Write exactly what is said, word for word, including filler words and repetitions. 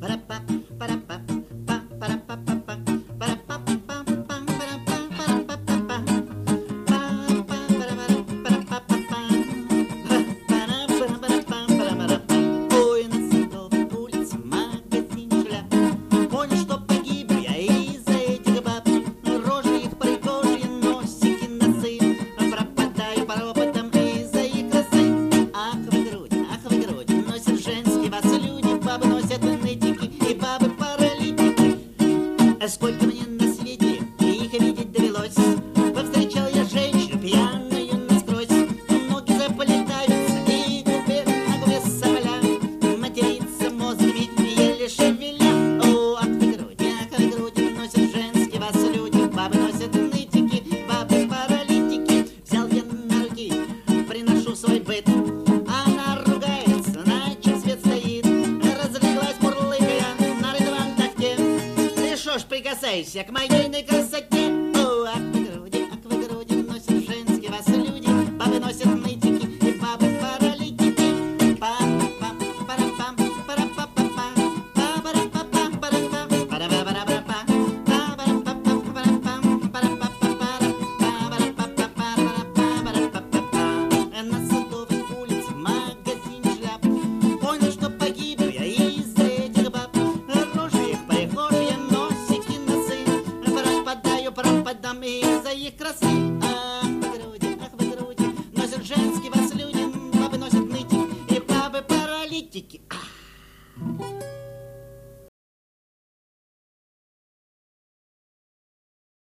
Сколько мне на свете их видеть довелось. Повстречал я женщину пьяную насквозь. Ноги заплетаются и губы на губе соболя. Матерится мозгами, еле шевеля. О, ах вы груди, ах вы груди, носят женские вас люди. Бабы носят нытики, бабы паралитики. Взял я на руки, приношу свой быт. Она ругается, на чем свет стоит. Разлеглась мурлыкая на рыдван тахте. Что ж прикасайся к моей красоте. О, ах вы груди, ах вы груди, носят женские вас люди. Бабы носят нытики и бабы паралитики. Па-пам, пара-пам, пара-па-па-па, па-пара-па-пам, пара-пам, пара-ба-ба-ба-ба, па-пара-па-пам, пара-пам, пара-па-па-пара, па-пара-па-па-пара-па-па-пара-па-па. На Садовой улице магазин шляп. Понял, что погибну я из-за этих баб. Рожи их прихожие, пропадам из-за их красы.